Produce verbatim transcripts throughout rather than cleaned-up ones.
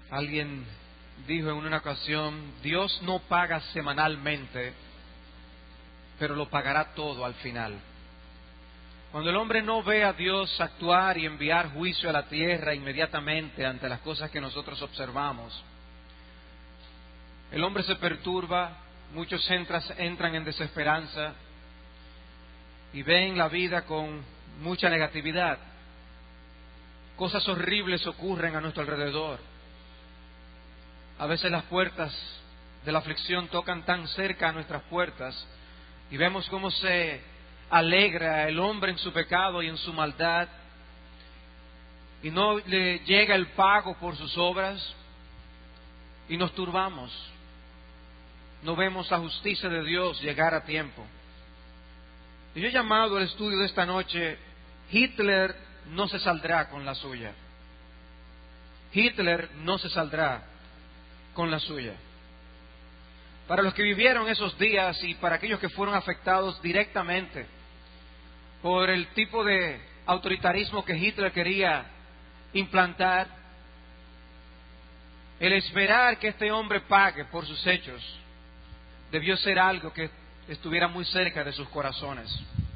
Alguien dijo en una ocasión: Dios no paga semanalmente, pero lo pagará todo al final. Cuando el hombre no ve a Dios actuar y enviar juicio a la tierra inmediatamente ante las cosas que nosotros observamos, el hombre se perturba, muchos entras, entran en desesperanza y ven la vida con mucha negatividad. Cosas horribles ocurren a nuestro alrededor. A veces las puertas de la aflicción tocan tan cerca a nuestras puertas y vemos cómo se alegra el hombre en su pecado y en su maldad y no le llega el pago por sus obras y nos turbamos. No vemos la justicia de Dios llegar a tiempo. Y yo he llamado el estudio de esta noche: Hitler no se saldrá con la suya. Hitler no se saldrá con la suya. Para los que vivieron esos días y para aquellos que fueron afectados directamente por el tipo de autoritarismo que Hitler quería implantar, el esperar que este hombre pague por sus hechos debió ser algo que estuviera muy cerca de sus corazones.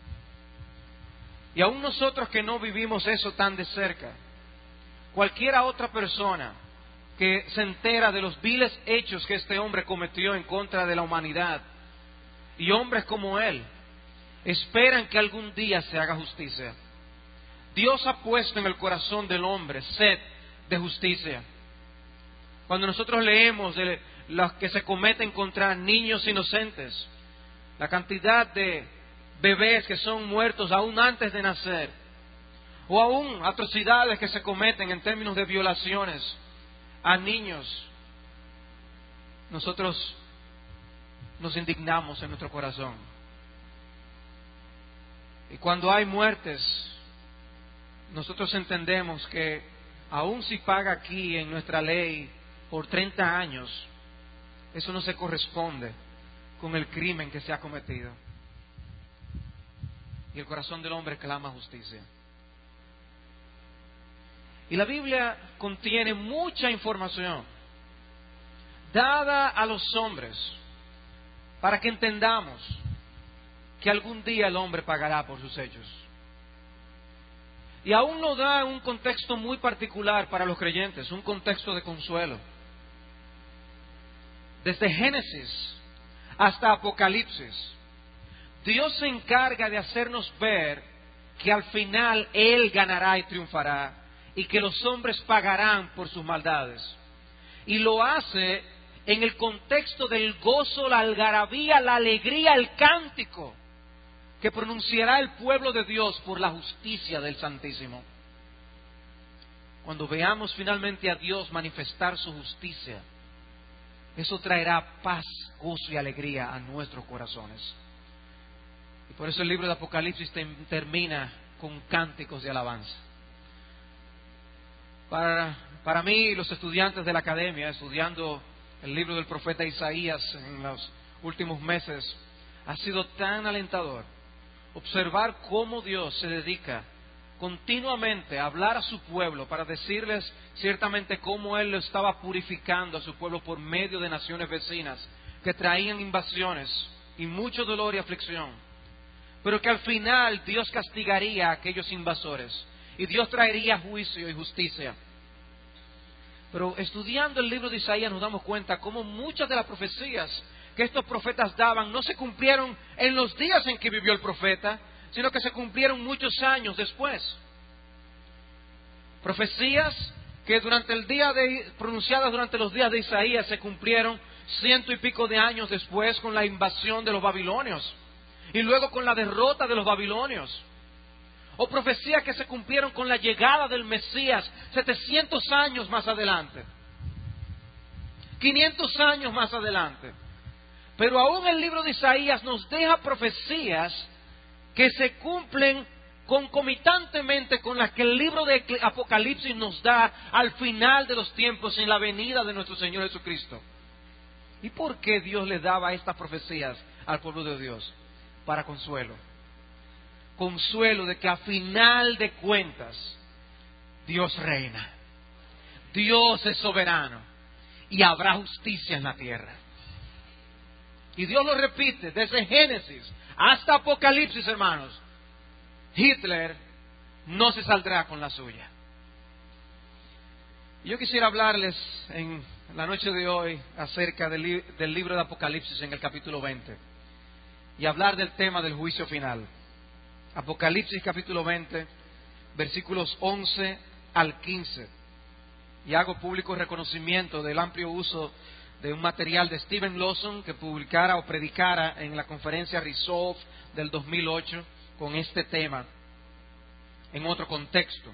Y aún nosotros que no vivimos eso tan de cerca, cualquiera otra persona que se entera de los viles hechos que este hombre cometió en contra de la humanidad, y hombres como él esperan que algún día se haga justicia. Dios ha puesto en el corazón del hombre sed de justicia. Cuando nosotros leemos de los que se cometen contra niños inocentes, la cantidad de bebés que son muertos aún antes de nacer, o aún atrocidades que se cometen en términos de violaciones a niños, nosotros nos indignamos en nuestro corazón. Y cuando hay muertes, nosotros entendemos que aun si paga aquí en nuestra ley por treinta años, eso no se corresponde con el crimen que se ha cometido. Y el corazón del hombre clama justicia. Y la Biblia contiene mucha información dada a los hombres para que entendamos que algún día el hombre pagará por sus hechos. Y aún nos da un contexto muy particular para los creyentes, un contexto de consuelo. Desde Génesis hasta Apocalipsis, Dios se encarga de hacernos ver que al final Él ganará y triunfará, y que los hombres pagarán por sus maldades. Y lo hace en el contexto del gozo, la algarabía, la alegría, el cántico que pronunciará el pueblo de Dios por la justicia del Santísimo. Cuando veamos finalmente a Dios manifestar su justicia, eso traerá paz, gozo y alegría a nuestros corazones. Y por eso el libro de Apocalipsis termina con cánticos de alabanza. Para, para mí, los estudiantes de la academia, estudiando el libro del profeta Isaías en los últimos meses, ha sido tan alentador observar cómo Dios se dedica continuamente a hablar a su pueblo para decirles ciertamente cómo Él lo estaba purificando a su pueblo por medio de naciones vecinas que traían invasiones y mucho dolor y aflicción, pero que al final Dios castigaría a aquellos invasores y Dios traería juicio y justicia. Pero estudiando el libro de Isaías nos damos cuenta cómo muchas de las profecías que estos profetas daban no se cumplieron en los días en que vivió el profeta, sino que se cumplieron muchos años después. Profecías que durante el día de, pronunciadas durante los días de Isaías se cumplieron ciento y pico de años después con la invasión de los babilonios y luego con la derrota de los babilonios. O profecías que se cumplieron con la llegada del Mesías setecientos años más adelante, quinientos años más adelante. Pero aún el libro de Isaías nos deja profecías que se cumplen concomitantemente con las que el libro de Apocalipsis nos da al final de los tiempos en la venida de nuestro Señor Jesucristo. ¿Y por qué Dios le daba estas profecías al pueblo de Dios? Para consuelo. Consuelo de que a final de cuentas Dios reina. Dios es soberano y habrá justicia en la tierra. Y Dios lo repite desde Génesis hasta Apocalipsis, hermanos. Hitler no se saldrá con la suya. Yo quisiera hablarles en la noche de hoy acerca del, li- del libro de Apocalipsis en el capítulo veinte y hablar del tema del juicio final. Apocalipsis capítulo veinte, versículos once al quince. Y hago público reconocimiento del amplio uso de un material de Stephen Lawson que publicara o predicara en la conferencia Resolve del dos mil ocho con este tema en otro contexto.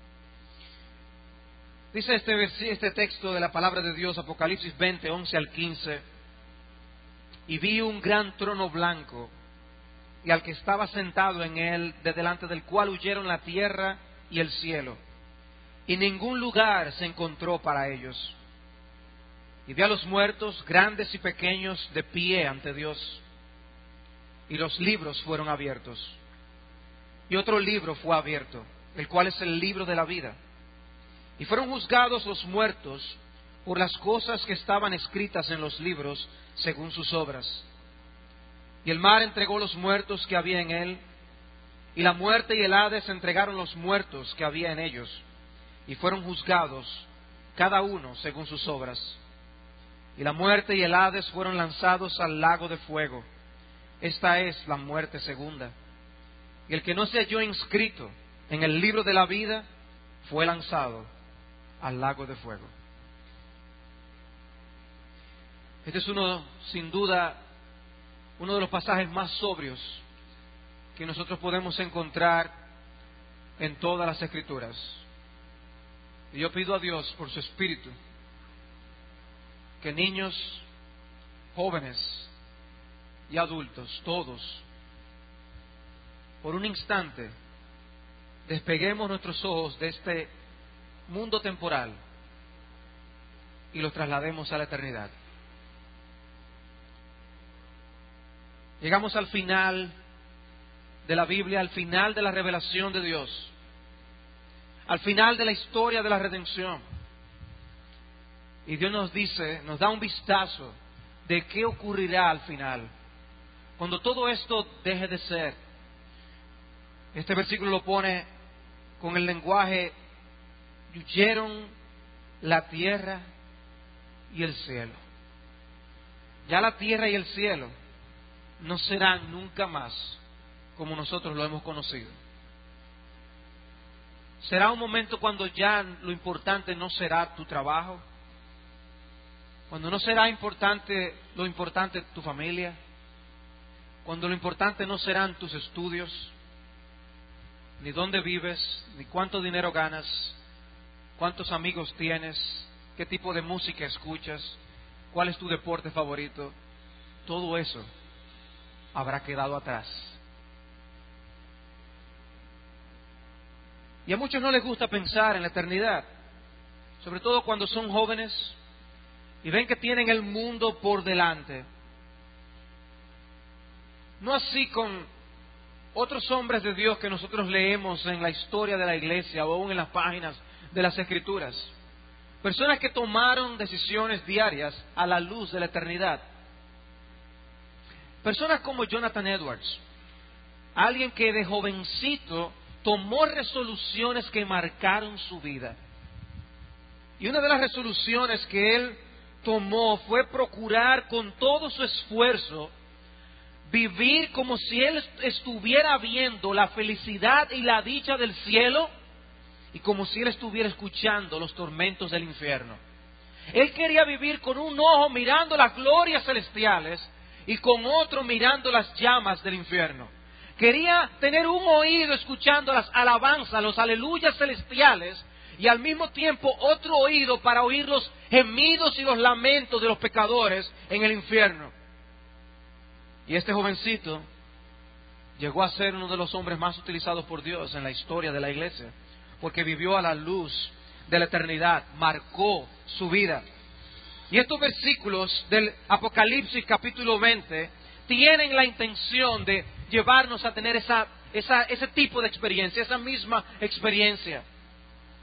Dice este, vers- este texto de la palabra de Dios, Apocalipsis veinte, once al quince. Y vi un gran trono blanco, y al que estaba sentado en él, de delante del cual huyeron la tierra y el cielo, y ningún lugar se encontró para ellos. Y vi a los muertos, grandes y pequeños, de pie ante Dios, y los libros fueron abiertos. Y otro libro fue abierto, el cual es el libro de la vida. Y fueron juzgados los muertos por las cosas que estaban escritas en los libros según sus obras. Y el mar entregó los muertos que había en él, y la muerte y el Hades entregaron los muertos que había en ellos, y fueron juzgados cada uno según sus obras. Y la muerte y el Hades fueron lanzados al lago de fuego. Esta es la muerte segunda. Y el que no se halló inscrito en el libro de la vida fue lanzado al lago de fuego. Este es uno, sin duda, uno de los pasajes más sobrios que nosotros podemos encontrar en todas las Escrituras. Y yo pido a Dios por su Espíritu que niños, jóvenes y adultos, todos, por un instante, despeguemos nuestros ojos de este mundo temporal y los traslademos a la eternidad. Llegamos al final de la Biblia, al final de la revelación de Dios, al final de la historia de la redención. Y Dios nos dice, nos da un vistazo de qué ocurrirá al final, cuando todo esto deje de ser. Este versículo lo pone con el lenguaje: y huyeron la tierra y el cielo. Ya la tierra y el cielo no serán nunca más como nosotros lo hemos conocido. Será un momento cuando ya lo importante no será tu trabajo, cuando no será importante lo importante tu familia, cuando lo importante no serán tus estudios, ni dónde vives, ni cuánto dinero ganas, cuántos amigos tienes, qué tipo de música escuchas, cuál es tu deporte favorito. Todo eso habrá quedado atrás. Y a muchos no les gusta pensar en la eternidad, sobre todo cuando son jóvenes y ven que tienen el mundo por delante. No así con otros hombres de Dios que nosotros leemos en la historia de la iglesia o aún en las páginas de las Escrituras. Personas que tomaron decisiones diarias a la luz de la eternidad. Personas como Jonathan Edwards, alguien que de jovencito tomó resoluciones que marcaron su vida. Y una de las resoluciones que él tomó fue procurar con todo su esfuerzo vivir como si él estuviera viendo la felicidad y la dicha del cielo y como si él estuviera escuchando los tormentos del infierno. Él quería vivir con un ojo mirando las glorias celestiales y con otro mirando las llamas del infierno. Quería tener un oído escuchando las alabanzas, los aleluyas celestiales, y al mismo tiempo otro oído para oír los gemidos y los lamentos de los pecadores en el infierno. Y este jovencito llegó a ser uno de los hombres más utilizados por Dios en la historia de la iglesia, porque vivió a la luz de la eternidad, marcó su vida. Y estos versículos del Apocalipsis capítulo veinte tienen la intención de llevarnos a tener esa, esa, ese tipo de experiencia, esa misma experiencia.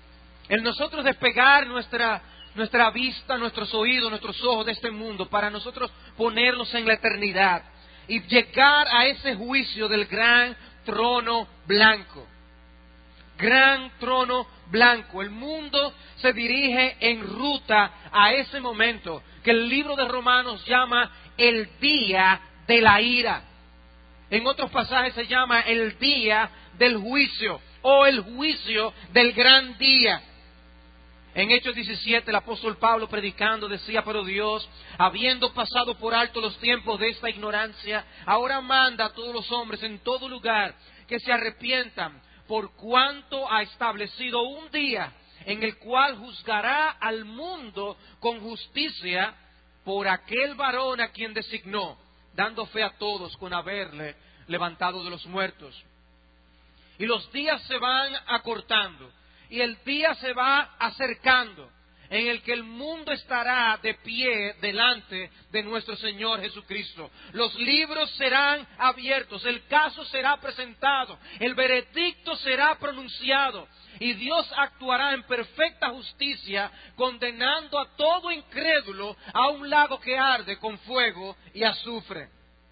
El nosotros despegar nuestra, nuestra vista, nuestros oídos, nuestros ojos de este mundo para nosotros ponernos en la eternidad y llegar a ese juicio del gran trono blanco. Gran trono blanco. El mundo se dirige en ruta a ese momento que el libro de Romanos llama el día de la ira. En otros pasajes se llama el día del juicio o el juicio del gran día. En Hechos diecisiete, el apóstol Pablo predicando decía: pero Dios, habiendo pasado por alto los tiempos de esta ignorancia, ahora manda a todos los hombres en todo lugar que se arrepientan, por cuanto ha establecido un día en el cual juzgará al mundo con justicia por aquel varón a quien designó, dando fe a todos con haberle levantado de los muertos. Y los días se van acortando, y el día se va acercando, en el que el mundo estará de pie delante de nuestro Señor Jesucristo. Los libros serán abiertos, el caso será presentado, el veredicto será pronunciado, y Dios actuará en perfecta justicia, condenando a todo incrédulo a un lago que arde con fuego y azufre.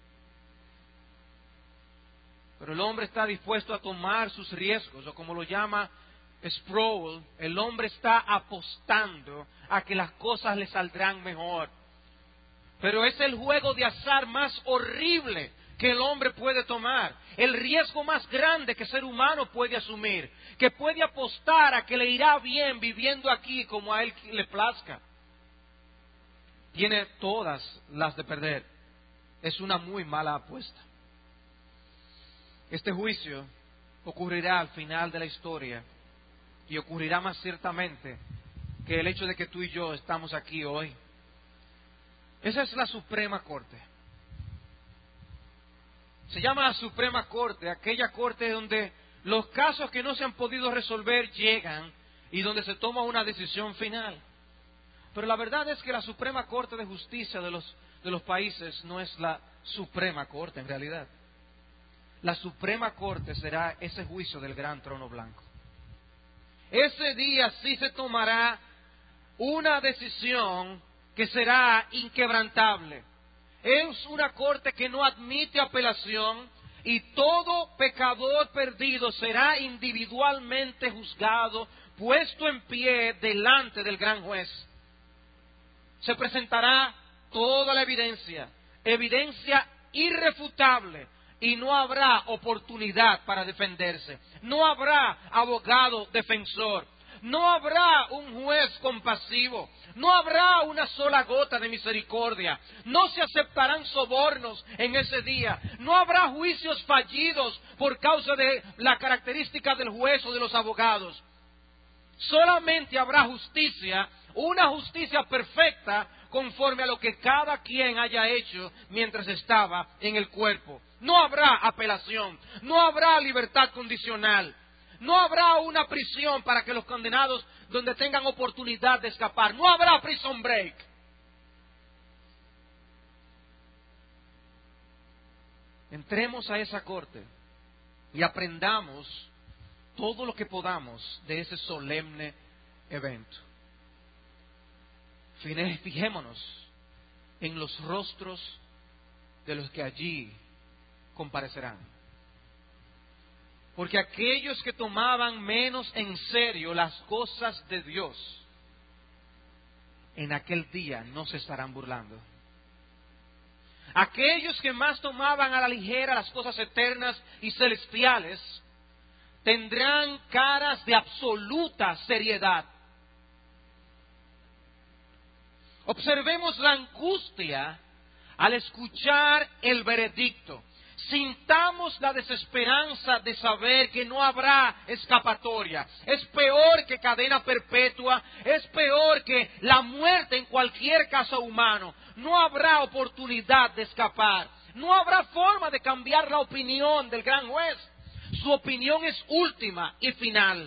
Pero el hombre está dispuesto a tomar sus riesgos, o como lo llama Sproul, el hombre está apostando a que las cosas le saldrán mejor. Pero es el juego de azar más horrible que el hombre puede tomar, el riesgo más grande que el ser humano puede asumir, que puede apostar a que le irá bien viviendo aquí como a él le plazca. Tiene todas las de perder. Es una muy mala apuesta. Este juicio ocurrirá al final de la historia. Y ocurrirá más ciertamente que el hecho de que tú y yo estamos aquí hoy. Esa es la Suprema Corte. Se llama la Suprema Corte, aquella corte donde los casos que no se han podido resolver llegan y donde se toma una decisión final. Pero la verdad es que la Suprema Corte de Justicia de los, de los países no es la Suprema Corte en realidad. La Suprema Corte será ese juicio del gran trono blanco. Ese día sí se tomará una decisión que será inquebrantable. Es una corte que no admite apelación y todo pecador perdido será individualmente juzgado, puesto en pie delante del gran juez. Se presentará toda la evidencia, evidencia irrefutable, y no habrá oportunidad para defenderse. No habrá abogado defensor. No habrá un juez compasivo. No habrá una sola gota de misericordia. No se aceptarán sobornos en ese día. No habrá juicios fallidos por causa de la característica del juez o de los abogados. Solamente habrá justicia, una justicia perfecta conforme a lo que cada quien haya hecho mientras estaba en el cuerpo. No habrá apelación, no habrá libertad condicional, no habrá una prisión para que los condenados donde tengan oportunidad de escapar, no habrá prison break. Entremos a esa corte y aprendamos todo lo que podamos de ese solemne evento. Fijémonos en los rostros de los que allí comparecerán. Porque aquellos que tomaban menos en serio las cosas de Dios, en aquel día no se estarán burlando. Aquellos que más tomaban a la ligera las cosas eternas y celestiales, tendrán caras de absoluta seriedad. Observemos la angustia al escuchar el veredicto. Sintamos la desesperanza de saber que no habrá escapatoria. Es peor que cadena perpetua, es peor que la muerte en cualquier caso humano. No habrá oportunidad de escapar. No habrá forma de cambiar la opinión del gran juez. Su opinión es última y final.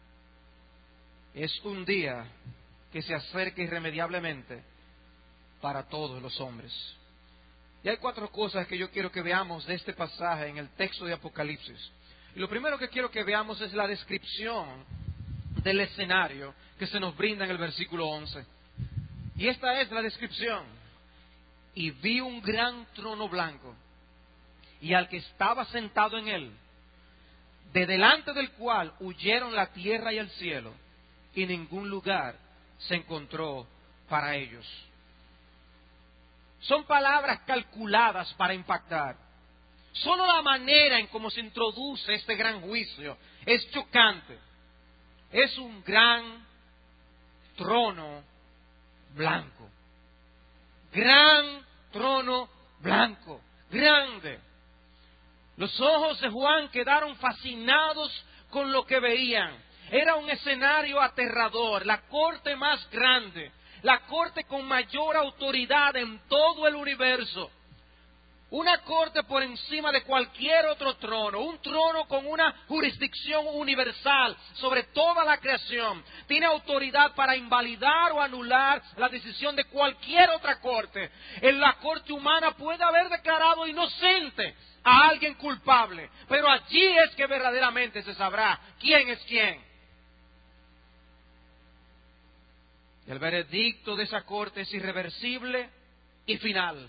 Es un día que se acerca irremediablemente para todos los hombres. Y hay cuatro cosas que yo quiero que veamos de este pasaje en el texto de Apocalipsis. Y lo primero que quiero que veamos es la descripción del escenario que se nos brinda en el versículo once. Y esta es la descripción. Y vi un gran trono blanco, y al que estaba sentado en él, de delante del cual huyeron la tierra y el cielo, y ningún lugar se encontró para ellos. Son palabras calculadas para impactar. Solo la manera en cómo se introduce este gran juicio es chocante. Es un gran trono blanco. Gran trono blanco, grande. Los ojos de Juan quedaron fascinados con lo que veían. Era un escenario aterrador, la corte más grande, la corte con mayor autoridad en todo el universo. Una corte por encima de cualquier otro trono, un trono con una jurisdicción universal sobre toda la creación. Tiene autoridad para invalidar o anular la decisión de cualquier otra corte. En la corte humana puede haber declarado inocente a alguien culpable, pero allí es que verdaderamente se sabrá quién es quién. El veredicto de esa corte es irreversible y final.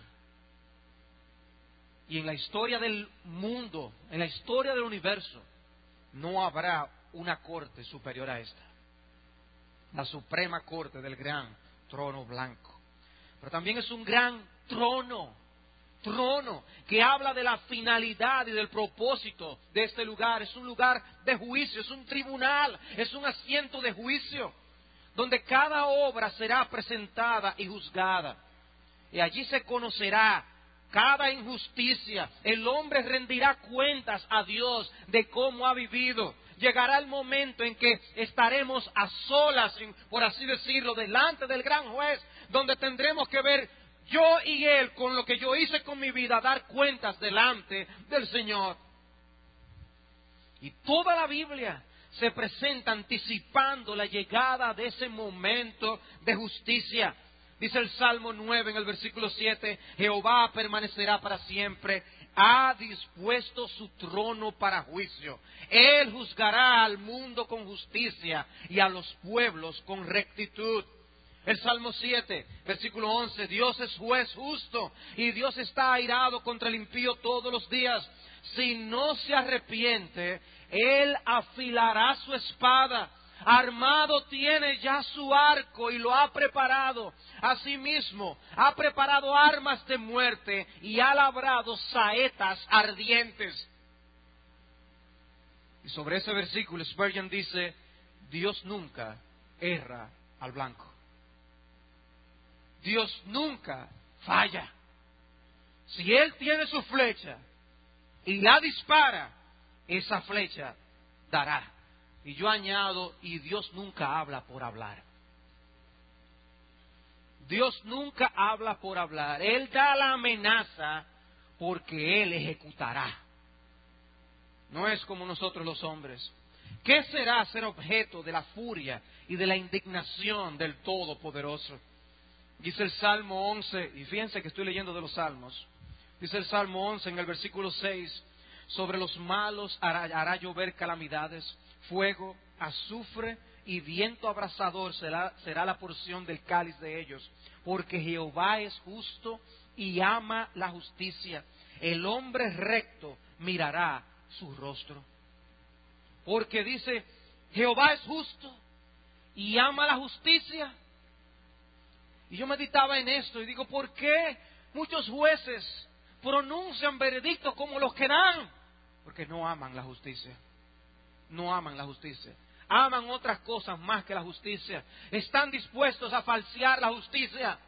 Y en la historia del mundo, en la historia del universo, no habrá una corte superior a esta. La suprema corte del gran trono blanco. Pero también es un gran trono, trono que habla de la finalidad y del propósito de este lugar. Es un lugar de juicio, es un tribunal, es un asiento de juicio, donde cada obra será presentada y juzgada. Y allí se conocerá cada injusticia. El hombre rendirá cuentas a Dios de cómo ha vivido. Llegará el momento en que estaremos a solas, por así decirlo, delante del gran juez, donde tendremos que ver yo y él con lo que yo hice con mi vida, dar cuentas delante del Señor. Y toda la Biblia se presenta anticipando la llegada de ese momento de justicia. Dice el Salmo nueve en el versículo siete, Jehová permanecerá para siempre, ha dispuesto su trono para juicio. Él juzgará al mundo con justicia y a los pueblos con rectitud. El Salmo siete, versículo once, Dios es juez justo y Dios está airado contra el impío todos los días. Si no se arrepiente, Él afilará su espada. Armado tiene ya su arco y lo ha preparado. Asimismo, ha preparado armas de muerte y ha labrado saetas ardientes. Y sobre ese versículo Spurgeon dice, Dios nunca erra al blanco. Dios nunca falla. Si Él tiene su flecha y la dispara, esa flecha dará. Y yo añado, y Dios nunca habla por hablar. Dios nunca habla por hablar. Él da la amenaza porque Él ejecutará. No es como nosotros los hombres. ¿Qué será ser objeto de la furia y de la indignación del Todopoderoso? Dice el Salmo once, y fíjense que estoy leyendo de los Salmos. Dice el Salmo once en el versículo seis, sobre los malos hará, hará llover calamidades, fuego, azufre y viento abrasador será, será la porción del cáliz de ellos, porque Jehová es justo y ama la justicia. El hombre recto mirará su rostro. Porque dice, Jehová es justo y ama la justicia. Y yo meditaba en esto y digo, ¿por qué muchos jueces pronuncian veredictos como los que dan? Porque no aman la justicia. No aman la justicia. Aman otras cosas más que la justicia. Están dispuestos a falsear la justicia.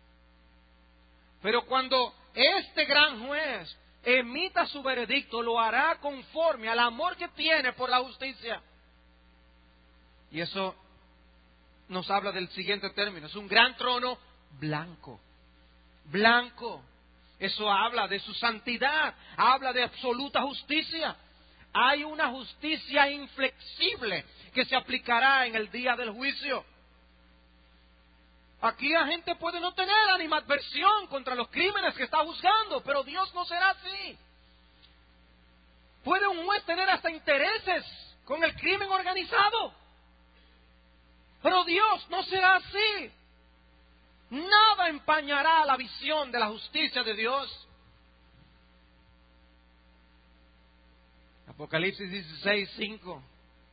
Pero cuando este gran juez emita su veredicto, lo hará conforme al amor que tiene por la justicia. Y eso nos habla del siguiente término. Es un gran trono blanco. Blanco. Eso habla de su santidad. Habla de absoluta justicia. Hay una justicia inflexible que se aplicará en el día del juicio. Aquí la gente puede no tener animadversión contra los crímenes que está juzgando, pero Dios no será así. Puede un juez tener hasta intereses con el crimen organizado, Pero Dios no será así. Nada empañará la visión de la justicia de Dios. Apocalipsis dieciséis, cinco.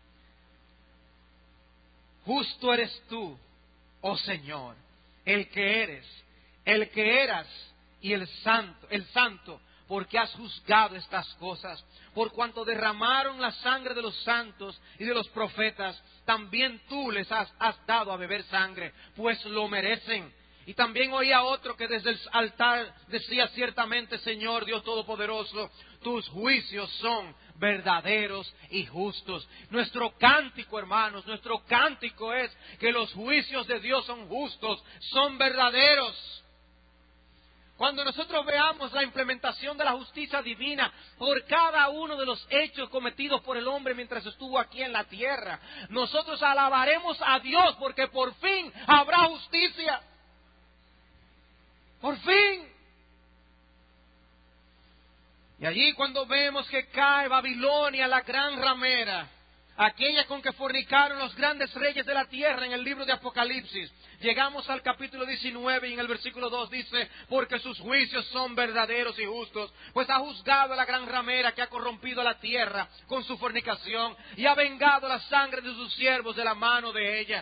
Justo eres tú, oh Señor, el que eres, el que eras y el santo, el santo, porque has juzgado estas cosas. Por cuanto derramaron la sangre de los santos y de los profetas, también tú les has, has dado a beber sangre, pues lo merecen. Y también oía otro que desde el altar decía: ciertamente, Señor Dios Todopoderoso, tus juicios son verdaderos y justos. Nuestro cántico, hermanos, nuestro cántico es que los juicios de Dios son justos, son verdaderos. Cuando nosotros veamos la implementación de la justicia divina por cada uno de los hechos cometidos por el hombre mientras estuvo aquí en la tierra, nosotros alabaremos a Dios porque por fin habrá justicia. Por fin. Y allí cuando vemos que cae Babilonia, la gran ramera, aquella con que fornicaron los grandes reyes de la tierra en el libro de Apocalipsis, llegamos al capítulo diecinueve y en el versículo dos dice: porque sus juicios son verdaderos y justos, pues ha juzgado a la gran ramera que ha corrompido la tierra con su fornicación y ha vengado la sangre de sus siervos de la mano de ella.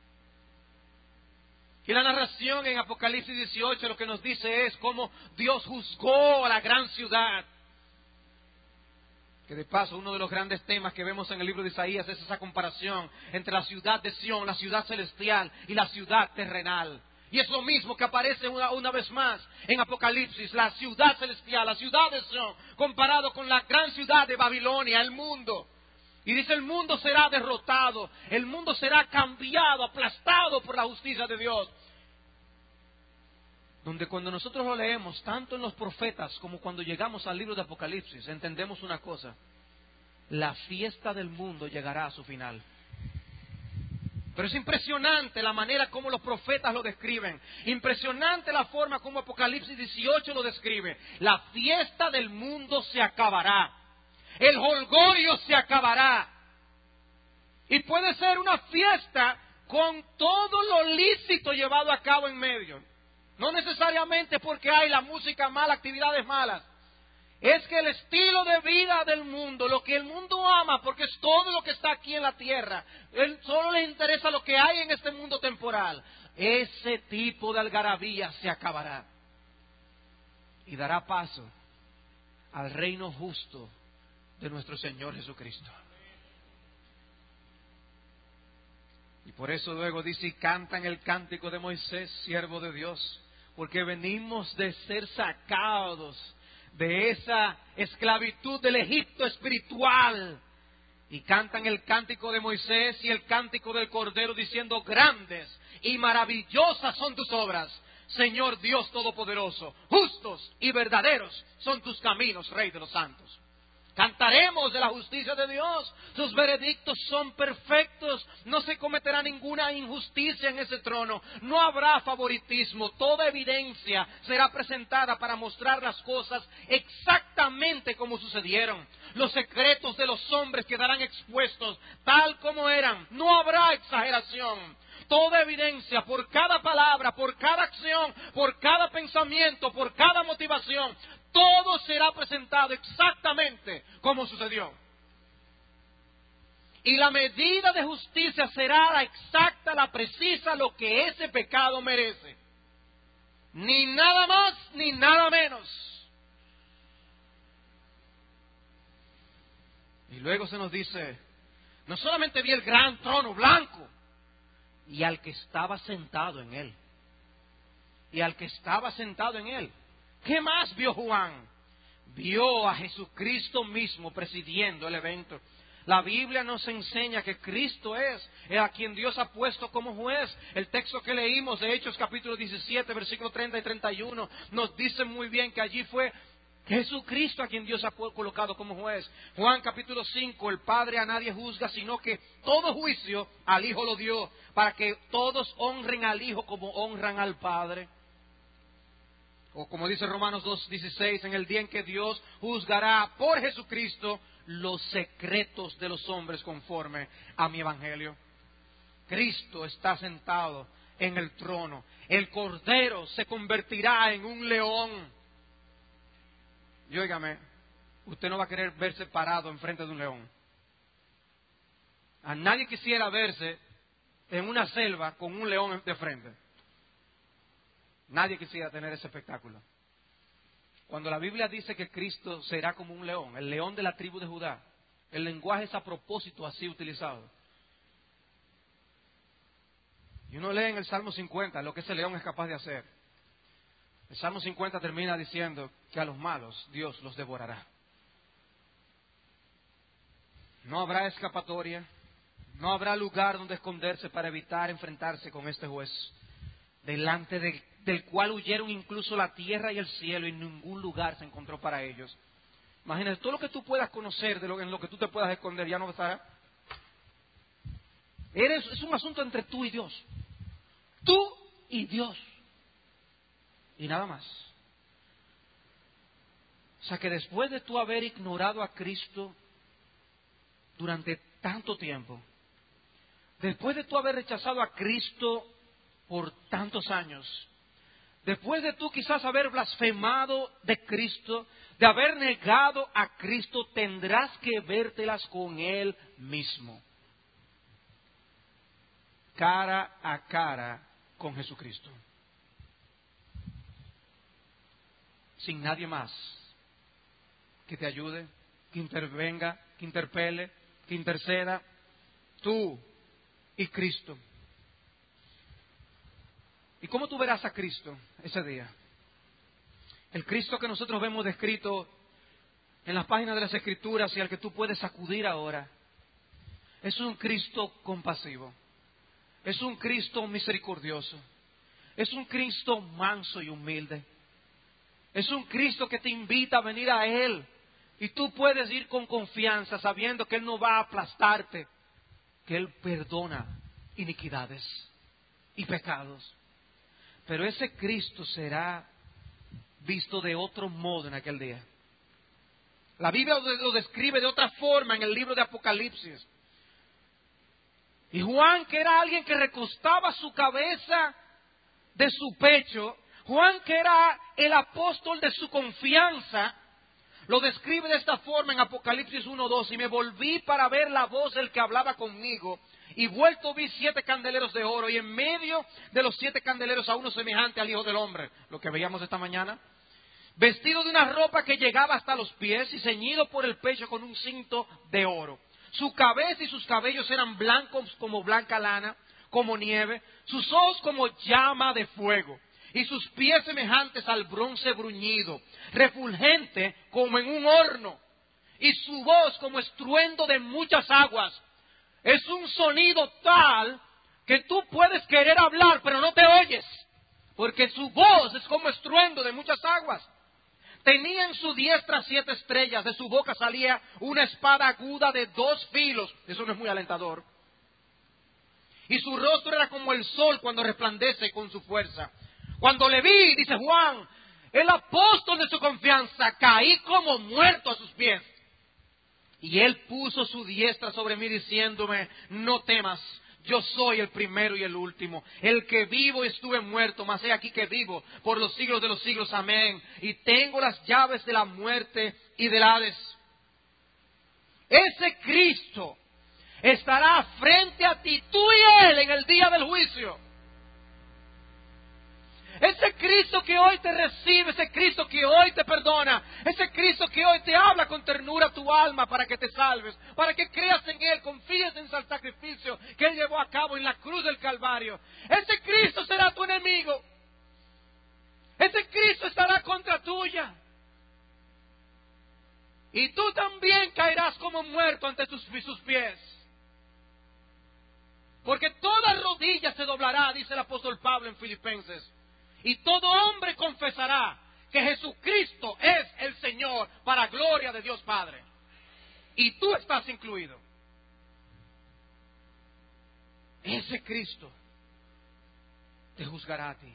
Y la narración en Apocalipsis dieciocho lo que nos dice es cómo Dios juzgó a la gran ciudad. Que de paso, uno de los grandes temas que vemos en el libro de Isaías es esa comparación entre la ciudad de Sión, la ciudad celestial, y la ciudad terrenal. Y es lo mismo que aparece una, una vez más en Apocalipsis, la ciudad celestial, la ciudad de Sión, comparado con la gran ciudad de Babilonia, el mundo. Y dice: el mundo será derrotado, el mundo será cambiado, aplastado por la justicia de Dios. Donde cuando nosotros lo leemos, tanto en los profetas como cuando llegamos al libro de Apocalipsis, entendemos una cosa: la fiesta del mundo llegará a su final. Pero es impresionante la manera como los profetas lo describen. Impresionante la forma como Apocalipsis dieciocho lo describe. La fiesta del mundo se acabará. El jolgorio se acabará. Y puede ser una fiesta con todo lo lícito llevado a cabo en medio. No necesariamente porque hay la música mala, actividades malas. Es que el estilo de vida del mundo, lo que el mundo ama, porque es todo lo que está aquí en la tierra, él solo le interesa lo que hay en este mundo temporal. Ese tipo de algarabía se acabará. Y dará paso al reino justo de nuestro Señor Jesucristo. Y por eso luego dice: y cantan el cántico de Moisés, siervo de Dios, porque venimos de ser sacados de esa esclavitud del Egipto espiritual. Y cantan el cántico de Moisés y el cántico del Cordero, diciendo: grandes y maravillosas son tus obras, Señor Dios Todopoderoso. Justos y verdaderos son tus caminos, Rey de los santos. Cantaremos de la justicia de Dios. Sus veredictos son perfectos. No se cometerá ninguna injusticia en ese trono. No habrá favoritismo. Toda evidencia será presentada para mostrar las cosas exactamente como sucedieron. Los secretos de los hombres quedarán expuestos tal como eran. No habrá exageración. Toda evidencia, por cada palabra, por cada acción, por cada pensamiento, por cada motivación, todo será presentado exactamente como sucedió. Y la medida de justicia será la exacta, la precisa, lo que ese pecado merece. Ni nada más, ni nada menos. Y luego se nos dice: no solamente vi el gran trono blanco, y al que estaba sentado en él. Y al que estaba sentado en él. ¿Qué más vio Juan? Vio a Jesucristo mismo presidiendo el evento. La Biblia nos enseña que Cristo es a quien Dios ha puesto como juez. El texto que leímos de Hechos capítulo diecisiete, versículos treinta y treinta y uno, nos dice muy bien que allí fue Jesucristo a quien Dios ha colocado como juez. Juan capítulo cinco, el Padre a nadie juzga, sino que todo juicio al Hijo lo dio, para que todos honren al Hijo como honran al Padre. O como dice Romanos dos dieciséis, en el día en que Dios juzgará por Jesucristo los secretos de los hombres conforme a mi evangelio. Cristo está sentado en el trono. El Cordero se convertirá en un león. Y óigame, usted no va a querer verse parado enfrente de un león. A nadie quisiera verse en una selva con un león de frente. Nadie quisiera tener ese espectáculo. Cuando la Biblia dice que Cristo será como un león, el león de la tribu de Judá, el lenguaje es a propósito así utilizado. Y uno lee en el Salmo cincuenta lo que ese león es capaz de hacer. El Salmo cincuenta termina diciendo que a los malos Dios los devorará. No habrá escapatoria, no habrá lugar donde esconderse para evitar enfrentarse con este juez, delante de, del cual huyeron incluso la tierra y el cielo, y ningún lugar se encontró para ellos. Imagínate, todo lo que tú puedas conocer, de lo, en lo que tú te puedas esconder, ya no estará. Eres, es un asunto entre tú y Dios. Tú y Dios. Y nada más. O sea que después de tú haber ignorado a Cristo durante tanto tiempo, después de tú haber rechazado a Cristo por tantos años, después de tú quizás haber blasfemado de Cristo, de haber negado a Cristo, tendrás que vértelas con Él mismo. Cara a cara con Jesucristo. Sin nadie más que te ayude, que intervenga, que interpele, que interceda. Tú y Cristo. ¿Y cómo tú verás a Cristo ese día? El Cristo que nosotros vemos descrito en las páginas de las Escrituras y al que tú puedes acudir ahora, es un Cristo compasivo, es un Cristo misericordioso, es un Cristo manso y humilde, es un Cristo que te invita a venir a Él y tú puedes ir con confianza sabiendo que Él no va a aplastarte, que Él perdona iniquidades y pecados. Pero ese Cristo será visto de otro modo en aquel día. La Biblia lo describe de otra forma en el libro de Apocalipsis. Y Juan, que era alguien que recostaba su cabeza de su pecho, Juan, que era el apóstol de su confianza, lo describe de esta forma en Apocalipsis uno dos. Y me volví para ver la voz del que hablaba conmigo, y vuelto vi siete candeleros de oro, y en medio de los siete candeleros a uno semejante al Hijo del Hombre, lo que veíamos esta mañana, vestido de una ropa que llegaba hasta los pies y ceñido por el pecho con un cinto de oro. Su cabeza y sus cabellos eran blancos como blanca lana, como nieve, sus ojos como llama de fuego, y sus pies semejantes al bronce bruñido, refulgente como en un horno, y su voz como estruendo de muchas aguas. Es un sonido tal que tú puedes querer hablar, pero no te oyes, porque su voz es como estruendo de muchas aguas. Tenía en su diestra siete estrellas, de su boca salía una espada aguda de dos filos. Eso no es muy alentador. Y su rostro era como el sol cuando resplandece con su fuerza. Cuando le vi, dice Juan, el apóstol de su confianza, caí como muerto a sus pies. Y él puso su diestra sobre mí diciéndome, no temas, yo soy el primero y el último, el que vivo y estuve muerto, mas he aquí que vivo por los siglos de los siglos, amén. Y tengo las llaves de la muerte y del Hades. Ese Cristo estará frente a ti, tú y Él, en el día del juicio. Ese Cristo que hoy te recibe, ese Cristo que hoy te perdona, ese Cristo que hoy te habla con ternura a tu alma para que te salves, para que creas en Él, confíes en el sacrificio que Él llevó a cabo en la cruz del Calvario. Ese Cristo será tu enemigo. Ese Cristo estará contra tuya. Y tú también caerás como muerto ante tus, sus pies. Porque toda rodilla se doblará, dice el apóstol Pablo en Filipenses. Y todo hombre confesará que Jesucristo es el Señor para gloria de Dios Padre. Y tú estás incluido. Ese Cristo te juzgará a ti.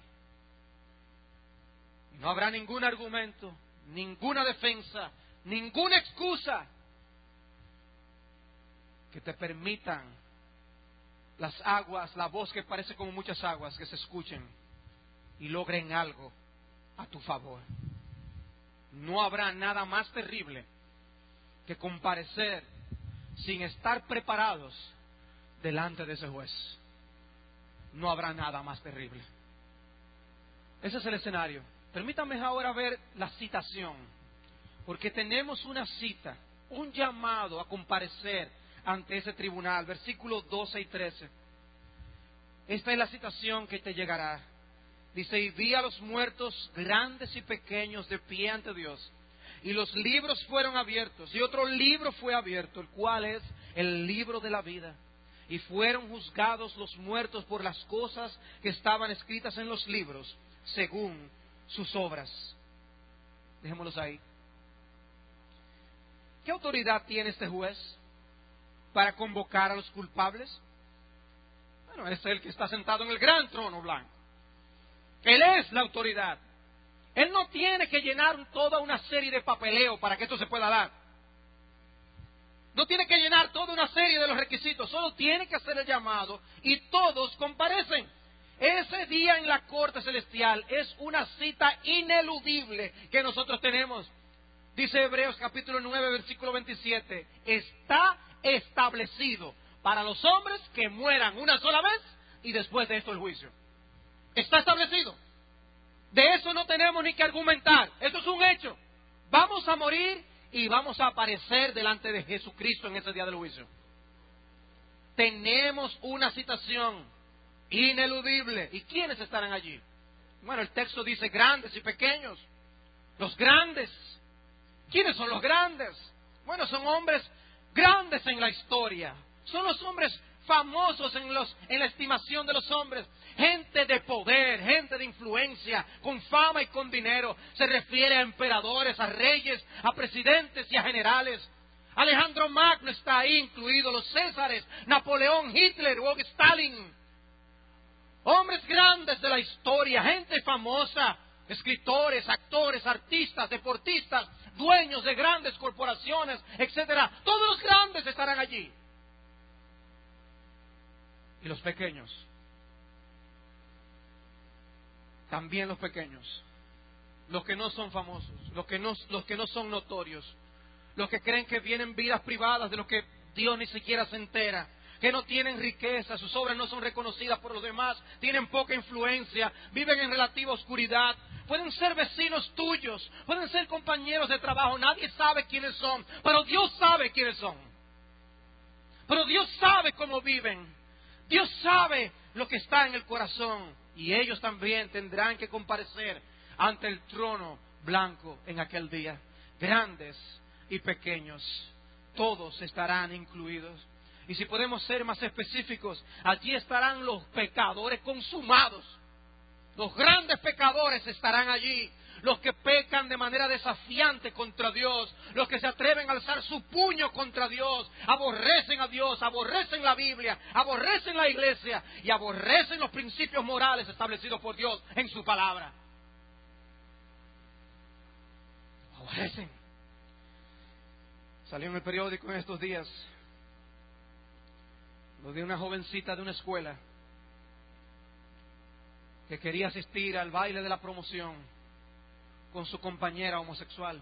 Y no habrá ningún argumento, ninguna defensa, ninguna excusa que te permitan las aguas, la voz que parece como muchas aguas que se escuchen y logren algo a tu favor. No habrá nada más terrible que comparecer sin estar preparados delante de ese juez. No habrá nada más terrible. Ese es el escenario. Permítanme ahora ver la citación, porque tenemos una cita, un llamado a comparecer ante ese tribunal, versículos doce y trece. Esta es la citación que te llegará. Dice: y vi a los muertos grandes y pequeños de pie ante Dios, y los libros fueron abiertos, y otro libro fue abierto, el cual es el libro de la vida. Y fueron juzgados los muertos por las cosas que estaban escritas en los libros, según sus obras. Dejémoslos ahí. ¿Qué autoridad tiene este juez para convocar a los culpables? Bueno, es el que está sentado en el gran trono blanco. Él es la autoridad. Él no tiene que llenar toda una serie de papeleo para que esto se pueda dar. No tiene que llenar toda una serie de los requisitos. Solo tiene que hacer el llamado y todos comparecen. Ese día en la corte celestial es una cita ineludible que nosotros tenemos. Dice Hebreos capítulo nueve, versículo veintisiete. Está establecido para los hombres que mueran una sola vez y después de esto el juicio. Está establecido. De eso no tenemos ni que argumentar. Eso es un hecho. Vamos a morir y vamos a aparecer delante de Jesucristo en ese día del juicio. Tenemos una citación ineludible. ¿Y quiénes estarán allí? Bueno, el texto dice grandes y pequeños. Los grandes. ¿Quiénes son los grandes? Bueno, son hombres grandes en la historia. Son los hombres famosos en, los, en la estimación de los hombres. Gente de poder, gente de influencia, con fama y con dinero. Se refiere a emperadores, a reyes, a presidentes y a generales. Alejandro Magno está ahí incluido, los Césares, Napoleón, Hitler o Stalin. Hombres grandes de la historia, gente famosa, escritores, actores, artistas, deportistas, dueños de grandes corporaciones, etcétera. Todos los grandes estarán allí. Y los pequeños. También los pequeños. Los que no son famosos, los que no, los que no son notorios, los que creen que vienen vidas privadas de los que Dios ni siquiera se entera, que no tienen riqueza, sus obras no son reconocidas por los demás, tienen poca influencia, viven en relativa oscuridad, pueden ser vecinos tuyos, pueden ser compañeros de trabajo, nadie sabe quiénes son, pero Dios sabe quiénes son. Pero Dios sabe cómo viven, Dios sabe lo que está en el corazón, y ellos también tendrán que comparecer ante el trono blanco en aquel día. Grandes y pequeños, todos estarán incluidos. Y si podemos ser más específicos, allí estarán los pecadores consumados. Los grandes pecadores estarán allí. Los que pecan de manera desafiante contra Dios. Los que se atreven a alzar su puño contra Dios. Aborrecen a Dios, aborrecen la Biblia, aborrecen la iglesia y aborrecen los principios morales establecidos por Dios en su palabra. Aborrecen. Salió en el periódico en estos días lo de una jovencita de una escuela que quería asistir al baile de la promoción con su compañera homosexual.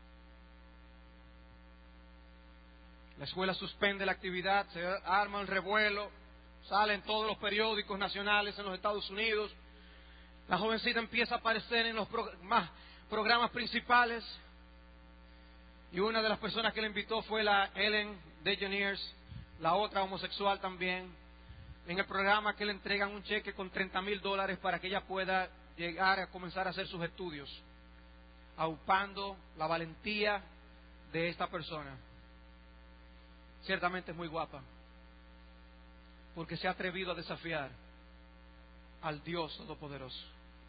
La escuela suspende la actividad, se arma el revuelo, salen todos los periódicos nacionales en los Estados Unidos. La jovencita empieza a aparecer en los pro- más programas principales y una de las personas que le invitó fue la Ellen DeGeneres, la otra homosexual también. En el programa que le entregan un cheque con treinta mil dólares para que ella pueda llegar a comenzar a hacer sus estudios, aupando la valentía de esta persona. Ciertamente es muy guapa, porque se ha atrevido a desafiar al Dios Todopoderoso.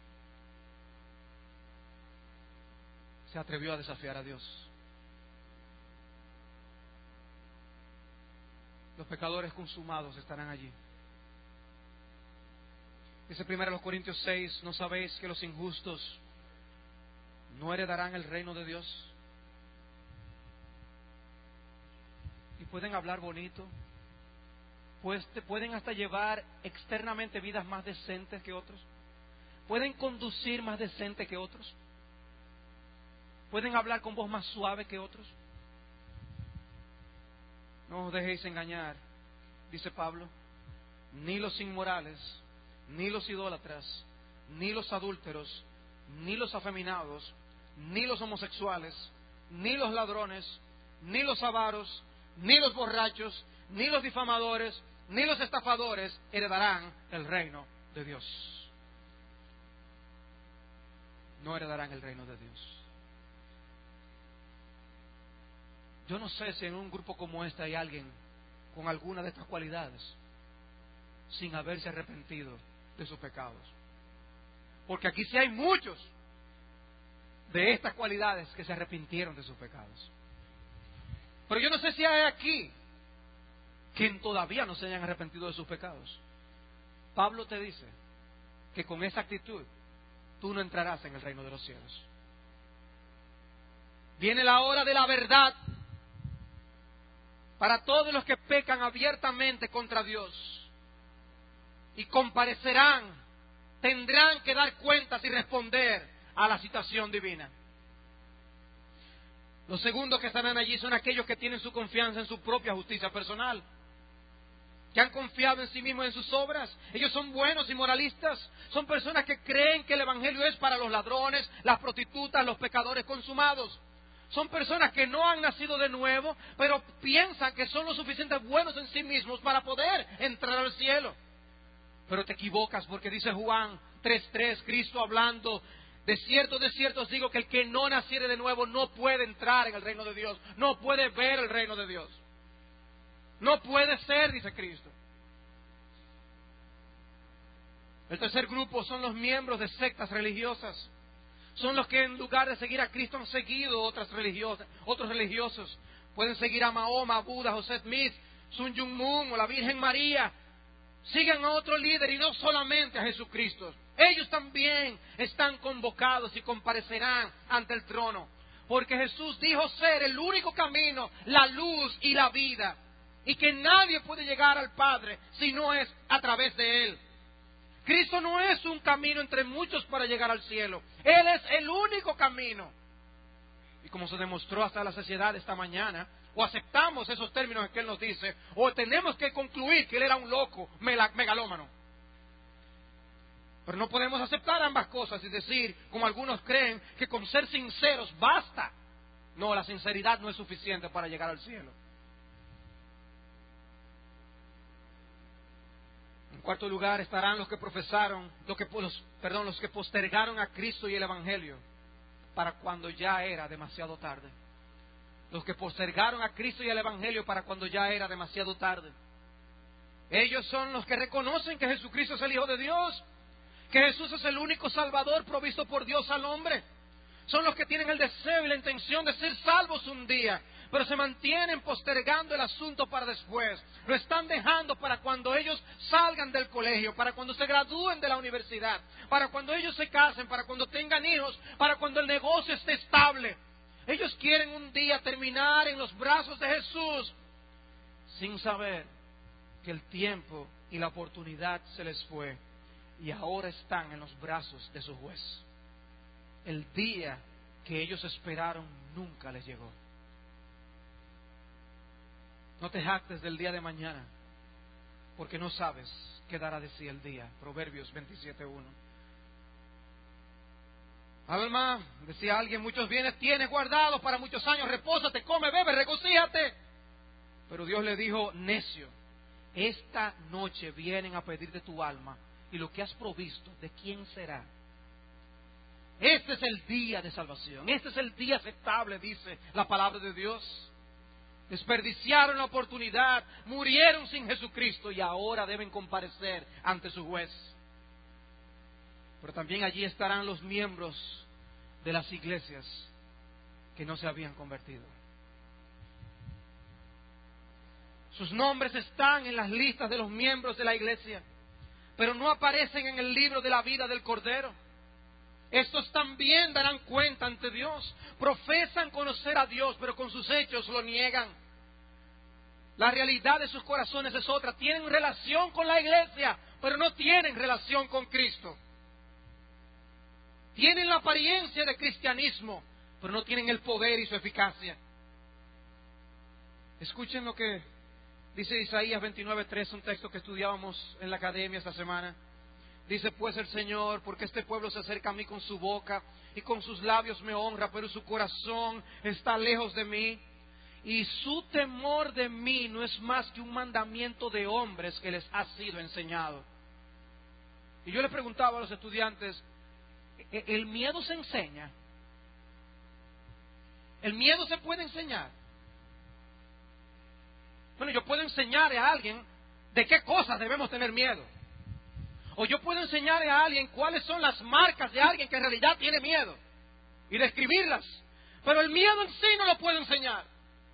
Se atrevió a desafiar a Dios. Los pecadores consumados estarán allí. Dice primero los Corintios seis, ¿no sabéis que los injustos no heredarán el reino de Dios? Y pueden hablar bonito, pues, pueden hasta llevar externamente vidas más decentes que otros. Pueden conducir más decente que otros. Pueden hablar con voz más suave que otros. No os dejéis engañar, dice Pablo. Ni los inmorales, ni los idólatras, ni los adúlteros, ni los afeminados, ni los homosexuales, ni los ladrones, ni los avaros, ni los borrachos, ni los difamadores, ni los estafadores heredarán el reino de Dios. No heredarán el reino de Dios. Yo no sé si en un grupo como este hay alguien con alguna de estas cualidades sin haberse arrepentido de sus pecados. Porque aquí sí hay muchos de estas cualidades que se arrepintieron de sus pecados. Pero yo no sé si hay aquí quien todavía no se hayan arrepentido de sus pecados. Pablo te dice que con esa actitud tú no entrarás en el reino de los cielos. Viene la hora de la verdad para todos los que pecan abiertamente contra Dios y comparecerán, tendrán que dar cuentas y responder a la citación divina. Los segundos que estarán allí son aquellos que tienen su confianza en su propia justicia personal, que han confiado en sí mismos, en sus obras. Ellos son buenos y moralistas. Son personas que creen que el Evangelio es para los ladrones, las prostitutas, los pecadores consumados. Son personas que no han nacido de nuevo, pero piensan que son lo suficientemente buenos en sí mismos para poder entrar al cielo. Pero te equivocas, porque dice Juan tres tres, Cristo hablando: de cierto, de cierto os digo que el que no naciere de nuevo no puede entrar en el reino de Dios, no puede ver el reino de Dios. No puede ser, dice Cristo. El tercer grupo son los miembros de sectas religiosas. Son los que en lugar de seguir a Cristo han seguido otras religiosas, otros religiosos. Pueden seguir a Mahoma, a Buda, a José Smith, Sun Myung Moon o la Virgen María. Sigan a otro líder y no solamente a Jesucristo. Ellos también están convocados y comparecerán ante el trono. Porque Jesús dijo ser el único camino, la luz y la vida. Y que nadie puede llegar al Padre si no es a través de Él. Cristo no es un camino entre muchos para llegar al cielo. Él es el único camino. Y como se demostró hasta la saciedad esta mañana, o aceptamos esos términos que Él nos dice, o tenemos que concluir que Él era un loco megalómano. Pero no podemos aceptar ambas cosas y decir, como algunos creen, que con ser sinceros basta. No, la sinceridad no es suficiente para llegar al cielo. En cuarto lugar estarán los que profesaron, los que, los, perdón, los que postergaron a Cristo y el Evangelio para cuando ya era demasiado tarde. Los que postergaron a Cristo y el Evangelio para cuando ya era demasiado tarde. Ellos son los que reconocen que Jesucristo es el Hijo de Dios, que Jesús es el único Salvador provisto por Dios al hombre. Son los que tienen el deseo y la intención de ser salvos un día, pero se mantienen postergando el asunto para después. Lo están dejando para cuando ellos salgan del colegio, para cuando se gradúen de la universidad, para cuando ellos se casen, para cuando tengan hijos, para cuando el negocio esté estable. Ellos quieren un día terminar en los brazos de Jesús, sin saber que el tiempo y la oportunidad se les fue y ahora están en los brazos de su juez. El día que ellos esperaron nunca les llegó. No te jactes del día de mañana, porque no sabes qué dará de sí el día. Proverbios veintisiete uno. Alma, decía alguien, muchos bienes tienes guardados para muchos años, repósate, come, bebe, regocíjate. Pero Dios le dijo, necio, esta noche vienen a pedirte tu alma, y lo que has provisto, ¿de quién será? Este es el día de salvación, este es el día aceptable, dice la palabra de Dios. Desperdiciaron la oportunidad, murieron sin Jesucristo y ahora deben comparecer ante su juez. Pero también allí estarán los miembros de las iglesias que no se habían convertido. Sus nombres están en las listas de los miembros de la iglesia, pero no aparecen en el libro de la vida del Cordero. Estos también darán cuenta ante Dios. Profesan conocer a Dios, pero con sus hechos lo niegan. La realidad de sus corazones es otra. Tienen relación con la iglesia, pero no tienen relación con Cristo. Tienen la apariencia de cristianismo, pero no tienen el poder y su eficacia. Escuchen lo que dice Isaías veintinueve tres, un texto que estudiábamos en la academia esta semana. Dice pues el Señor: porque este pueblo se acerca a mí con su boca y con sus labios me honra, pero su corazón está lejos de mí. Y su temor de mí no es más que un mandamiento de hombres que les ha sido enseñado. Y yo le preguntaba a los estudiantes, ¿el miedo se enseña? ¿El miedo se puede enseñar? Bueno, yo puedo enseñar a alguien de qué cosas debemos tener miedo. O yo puedo enseñar a alguien cuáles son las marcas de alguien que en realidad tiene miedo y describirlas. Pero el miedo en sí no lo puedo enseñar.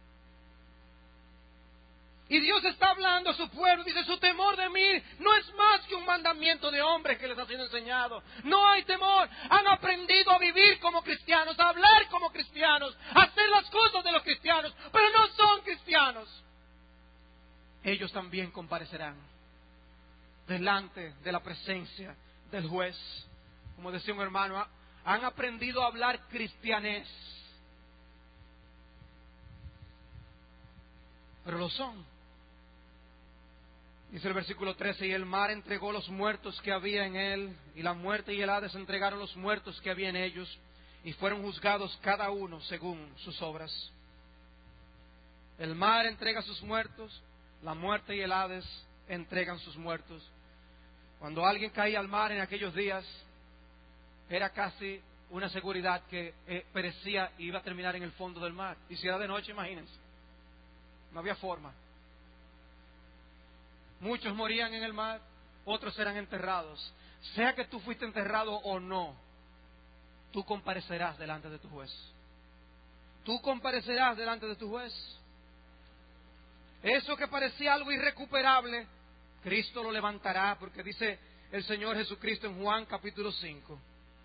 Y Dios está hablando a su pueblo, dice: su temor de mí no es más que un mandamiento de hombres que les ha sido enseñado. No hay temor. Han aprendido a vivir como cristianos, a hablar como cristianos, a hacer las cosas de los cristianos, pero no son cristianos. Ellos también comparecerán delante de la presencia del juez. Como decía un hermano, han aprendido a hablar cristianés, pero lo son. Dice el versículo trece: y el mar entregó los muertos que había en él, y la muerte y el Hades entregaron los muertos que había en ellos, y fueron juzgados cada uno según sus obras. El mar entrega sus muertos, la muerte y el Hades entregan sus muertos. Cuando alguien caía al mar en aquellos días, era casi una seguridad que eh, perecía y iba a terminar en el fondo del mar. Y si era de noche, imagínense, no había forma. Muchos morían en el mar, otros eran enterrados. Sea que tú fuiste enterrado o no, tú comparecerás delante de tu juez. Tú comparecerás delante de tu juez. Eso que parecía algo irrecuperable, Cristo lo levantará, porque dice el Señor Jesucristo en Juan capítulo cinco: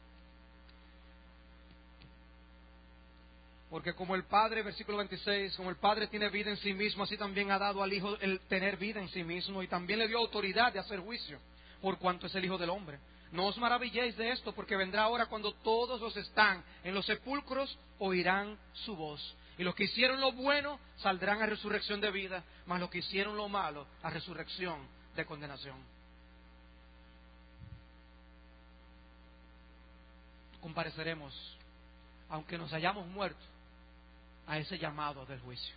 porque como el Padre, versículo veintiséis, como el Padre tiene vida en sí mismo, así también ha dado al Hijo el tener vida en sí mismo, y también le dio autoridad de hacer juicio, por cuanto es el Hijo del Hombre. No os maravilléis de esto, porque vendrá hora cuando todos los que están en los sepulcros oirán su voz. Y los que hicieron lo bueno saldrán a resurrección de vida, mas los que hicieron lo malo a resurrección de condenación. Compareceremos, aunque nos hayamos muerto, a ese llamado del juicio.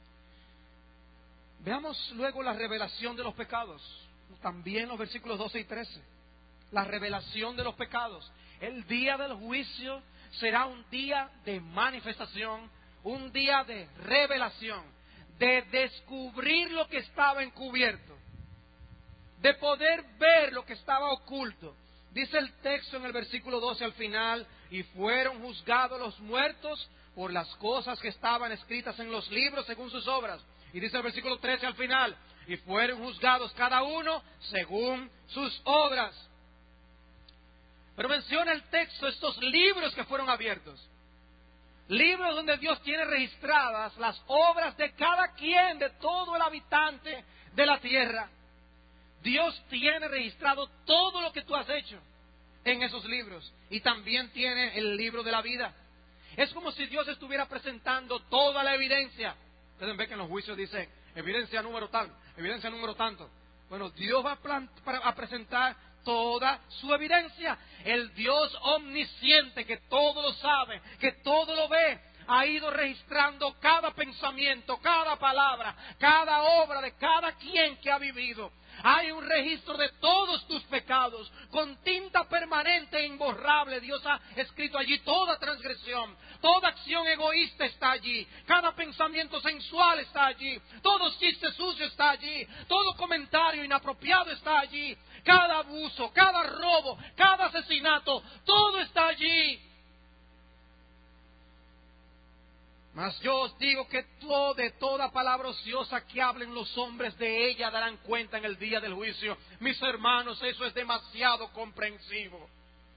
Veamos luego la revelación de los pecados, también los versículos doce y trece. La revelación de los pecados. El día del juicio será un día de manifestación, un día de revelación, de descubrir lo que estaba encubierto, de poder ver lo que estaba oculto. Dice el texto en el versículo doce al final: y fueron juzgados los muertos por las cosas que estaban escritas en los libros según sus obras. Y dice el versículo trece al final: y fueron juzgados cada uno según sus obras. Pero menciona el texto estos libros que fueron abiertos. Libros donde Dios tiene registradas las obras de cada quien, de todo el habitante de la tierra. Dios tiene registrado todo lo que tú has hecho en esos libros. Y también tiene el libro de la vida. Es como si Dios estuviera presentando toda la evidencia. Ustedes ven que en los juicios dice evidencia número tal, evidencia número tanto. Bueno, Dios va a, plant- a presentar toda su evidencia. El Dios omnisciente, que todo lo sabe, que todo lo ve, ha ido registrando cada pensamiento, cada palabra, cada obra de cada quien que ha vivido. Hay un registro de todos tus pecados, con tinta permanente e imborrable. Dios ha escrito allí toda transgresión, toda acción egoísta está allí, cada pensamiento sensual está allí, todo chiste sucio está allí, todo comentario inapropiado está allí, cada abuso, cada robo, cada asesinato, todo está allí. Mas yo os digo que todo, de toda palabra ociosa que hablen los hombres, de ella darán cuenta en el día del juicio. Mis hermanos, eso es demasiado comprensivo.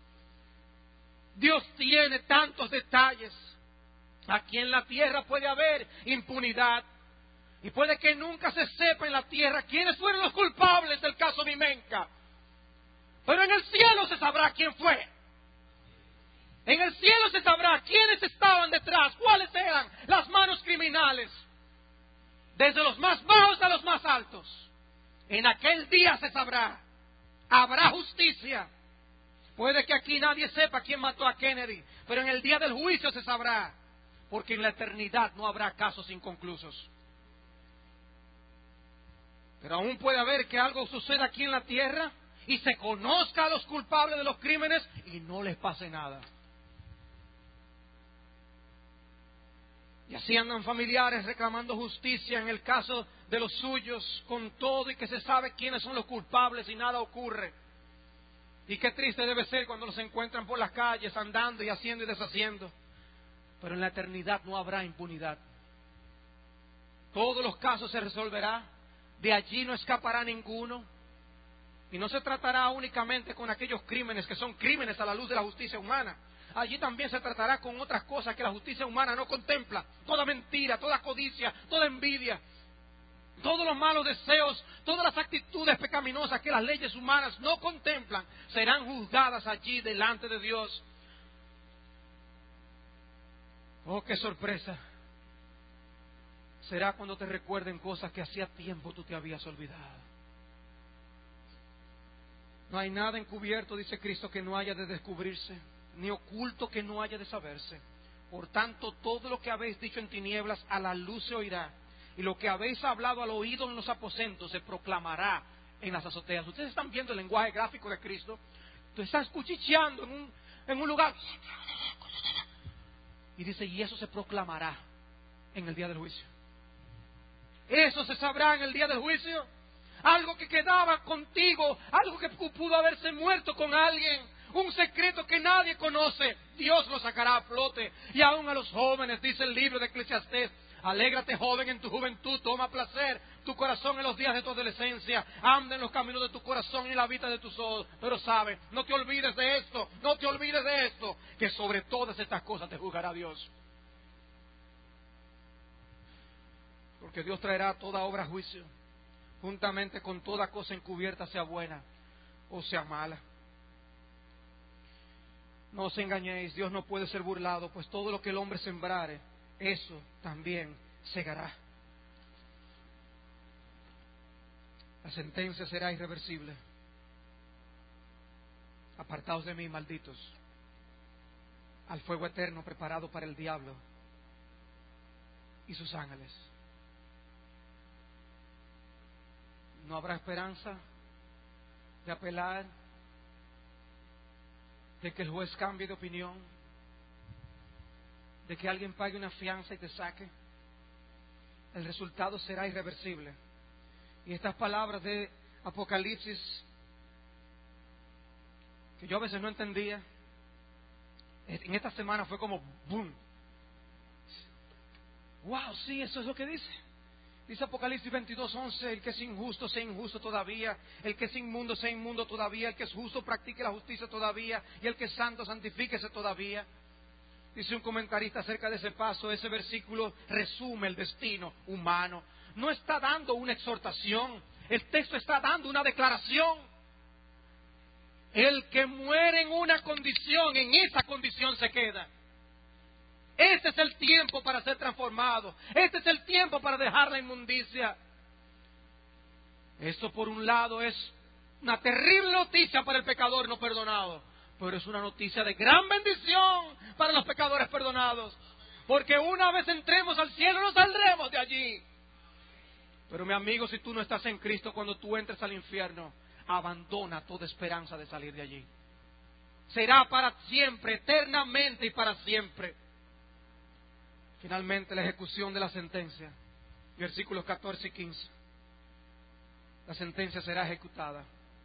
Dios tiene tantos detalles. Aquí en la tierra puede haber impunidad, Y puede que nunca se sepa en la tierra quiénes fueron los culpables del caso Vimenca. Pero en el cielo se sabrá quién fue. En el cielo se sabrá quiénes estaban detrás, cuáles eran las manos criminales. Desde los más bajos a los más altos. En aquel día se sabrá. Habrá justicia. Puede que aquí nadie sepa quién mató a Kennedy, pero en el día del juicio se sabrá. Porque en la eternidad no habrá casos inconclusos. Pero aún puede haber que algo suceda aquí en la tierra y se conozca a los culpables de los crímenes y no les pase nada. Y así andan familiares reclamando justicia en el caso de los suyos, con todo y que se sabe quiénes son los culpables y nada ocurre. Y qué triste debe ser cuando los encuentran por las calles andando y haciendo y deshaciendo. Pero en la eternidad no habrá impunidad. Todos los casos se resolverá, de allí no escapará ninguno. Y no se tratará únicamente con aquellos crímenes que son crímenes a la luz de la justicia humana. Allí también se tratará con otras cosas que la justicia humana no contempla. Toda mentira, toda codicia, toda envidia, todos los malos deseos, todas las actitudes pecaminosas que las leyes humanas no contemplan, serán juzgadas allí delante de Dios. Oh, qué sorpresa será cuando te recuerden cosas que hacía tiempo tú te habías olvidado. No hay nada encubierto, dice Cristo, que no haya de descubrirse, ni oculto que no haya de saberse. Por tanto, todo lo que habéis dicho en tinieblas a la luz se oirá, y lo que habéis hablado al oído en los aposentos se proclamará en las azoteas. Ustedes están viendo el lenguaje gráfico de Cristo. Tú estás cuchicheando en un, en un lugar y dice, y eso se proclamará en el día del juicio. Eso se sabrá en el día del juicio. Algo que quedaba contigo, algo que pudo haberse muerto con alguien, un secreto que nadie conoce, Dios lo sacará a flote. Y aún a los jóvenes, dice el libro de Eclesiastés, alégrate joven en tu juventud, toma placer tu corazón en los días de tu adolescencia, anda en los caminos de tu corazón y en la vida de tus ojos. Pero sabe, no te olvides de esto, no te olvides de esto, que sobre todas estas cosas te juzgará Dios. Porque Dios traerá toda obra a juicio, juntamente con toda cosa encubierta, sea buena o sea mala. No os engañéis, Dios no puede ser burlado, pues todo lo que el hombre sembrare, eso también segará. La sentencia será irreversible. Apartaos de mí, malditos, al fuego eterno preparado para el diablo y sus ángeles. No habrá esperanza de apelar, de que el juez cambie de opinión, de que alguien pague una fianza y te saque. El resultado será irreversible. Y estas palabras de Apocalipsis, que yo a veces no entendía, en esta semana fue como boom. Wow, sí, eso es lo que dice. Dice Apocalipsis veintidós, once, el que es injusto sea injusto todavía, el que es inmundo sea inmundo todavía, el que es justo practique la justicia todavía, y el que es santo santifíquese todavía. Dice un comentarista acerca de ese paso, ese versículo resume el destino humano. No está dando una exhortación, el texto está dando una declaración. El que muere en una condición, en esa condición se queda. Este es el tiempo para ser transformado. Este es el tiempo para dejar la inmundicia. Esto por un lado es una terrible noticia para el pecador no perdonado, pero es una noticia de gran bendición para los pecadores perdonados. Porque una vez entremos al cielo no saldremos de allí. Pero mi amigo, si tú no estás en Cristo, cuando tú entres al infierno, abandona toda esperanza de salir de allí. Será para siempre, eternamente y para siempre. Finalmente, la ejecución de la sentencia, versículos catorce y quince. La sentencia será ejecutada.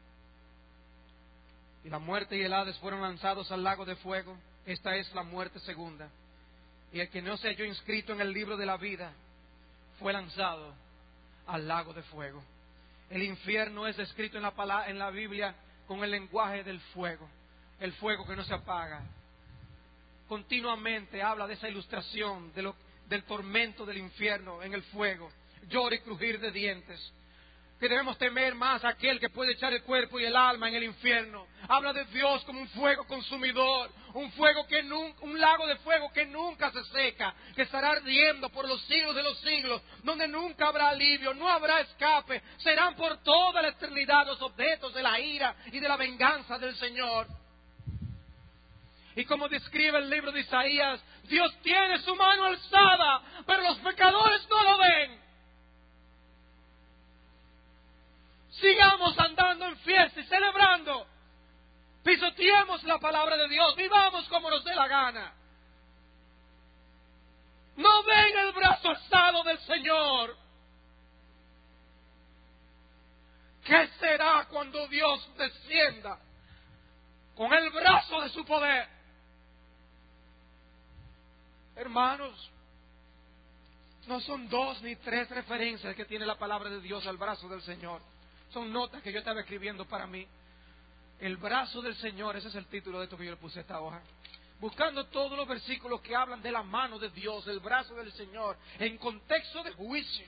Y la muerte y el Hades fueron lanzados al lago de fuego. Esta es la muerte segunda. Y el que no se halló inscrito en el libro de la vida fue lanzado al lago de fuego. El infierno es descrito en la palabra, en la Biblia con el lenguaje del fuego. El fuego que no se apaga. Continuamente habla de esa ilustración de lo, del tormento del infierno en el fuego. lloro y crujir de dientes. Que debemos temer más a aquel que puede echar el cuerpo y el alma en el infierno. Habla de Dios como un fuego consumidor, un fuego que nunca, un lago de fuego que nunca se seca, que estará ardiendo por los siglos de los siglos, donde nunca habrá alivio, no habrá escape. Serán por toda la eternidad los objetos de la ira y de la venganza del Señor. Y como describe el libro de Isaías, Dios tiene su mano alzada, pero los pecadores no lo ven. Sigamos andando en fiesta y celebrando. Pisoteemos la palabra de Dios. Vivamos como nos dé la gana. No ven el brazo alzado del Señor. ¿Qué será cuando Dios descienda con el brazo de su poder? Hermanos, no son dos ni tres referencias que tiene la palabra de Dios al brazo del Señor. Son notas que yo estaba escribiendo para mí. El brazo del Señor, ese es el título de esto que yo le puse a esta hoja. Buscando todos los versículos que hablan de la mano de Dios, el brazo del Señor, en contexto de juicio.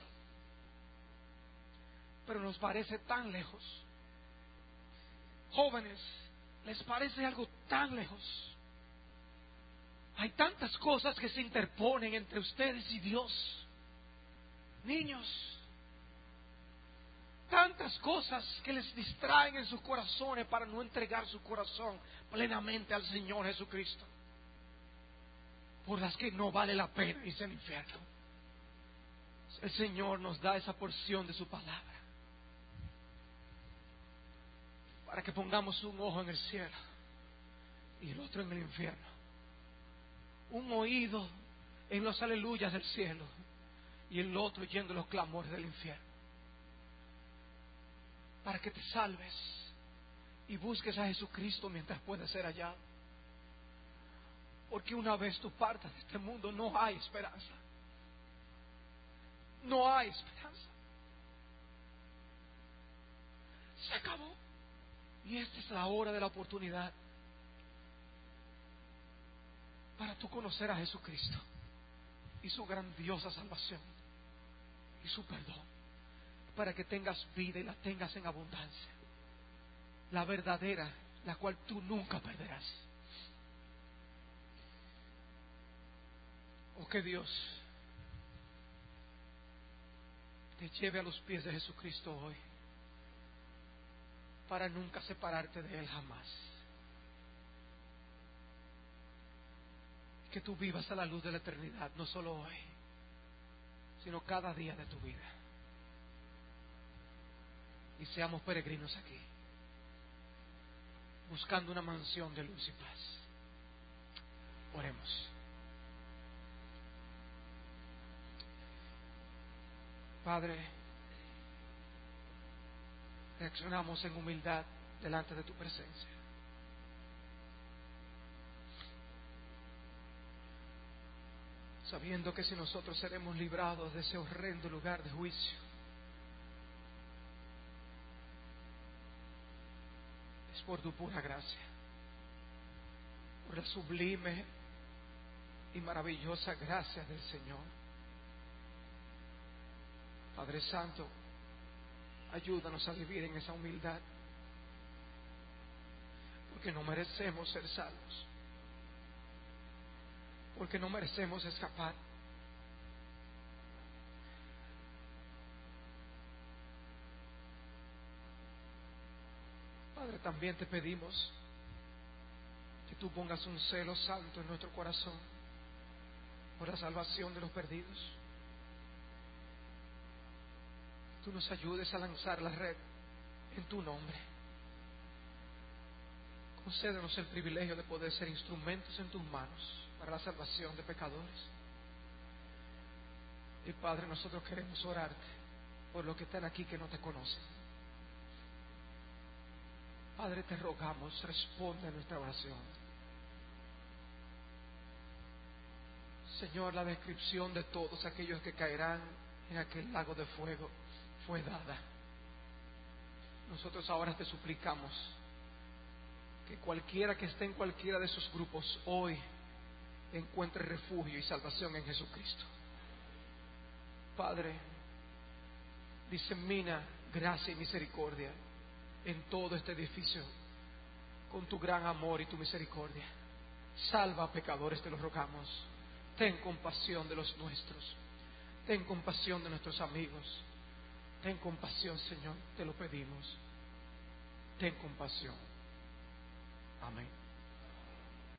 Pero nos parece tan lejos. Jóvenes, ¿les parece algo tan lejos? Hay tantas cosas que se interponen entre ustedes y Dios. Niños, tantas cosas que les distraen en sus corazones para no entregar su corazón plenamente al Señor Jesucristo, por las que no vale la pena irse al infierno. El Señor nos da esa porción de su palabra para que pongamos un ojo en el cielo y el otro en el infierno, un oído en los aleluyas del cielo y el otro oyendo los clamores del infierno, para que te salves y busques a Jesucristo mientras puedes ser hallado. Porque una vez tú partas de este mundo, no hay esperanza. No hay esperanza. Se acabó. Y esta es la hora de la oportunidad para tú conocer a Jesucristo y su grandiosa salvación y su perdón, para que tengas vida y la tengas en abundancia, la verdadera, la cual tú nunca perderás. Oh, que Dios te lleve a los pies de Jesucristo hoy, para nunca separarte de Él jamás. Que tú vivas a la luz de la eternidad, no solo hoy, sino cada día de tu vida. Y seamos peregrinos aquí, buscando una mansión de luz y paz. Oremos. Padre, reaccionamos en humildad delante de tu presencia. Sabiendo que si nosotros seremos librados de ese horrendo lugar de juicio, es por tu pura gracia, por la sublime y maravillosa gracia del Señor. Padre Santo, ayúdanos a vivir en esa humildad, porque no merecemos ser salvos, porque no merecemos escapar. Padre, también te pedimos que tú pongas un celo santo en nuestro corazón por la salvación de los perdidos. Tú nos ayudes a lanzar la red en tu nombre. Concédenos el privilegio de poder ser instrumentos en tus manos para la salvación de pecadores. Y Padre, nosotros queremos orarte por los que están aquí que no te conocen. Padre, te rogamos, responde a nuestra oración. Señor, la descripción de todos aquellos que caerán en aquel lago de fuego fue dada. Nosotros ahora te suplicamos que cualquiera que esté en cualquiera de esos grupos hoy encuentre refugio y salvación en Jesucristo. Padre, Disemina gracia y misericordia en todo este edificio con tu gran amor y tu misericordia. Salva a pecadores, te lo rogamos. Ten compasión de los nuestros. Ten compasión de nuestros amigos. Ten compasión, Señor, te lo pedimos. Ten compasión. Amén.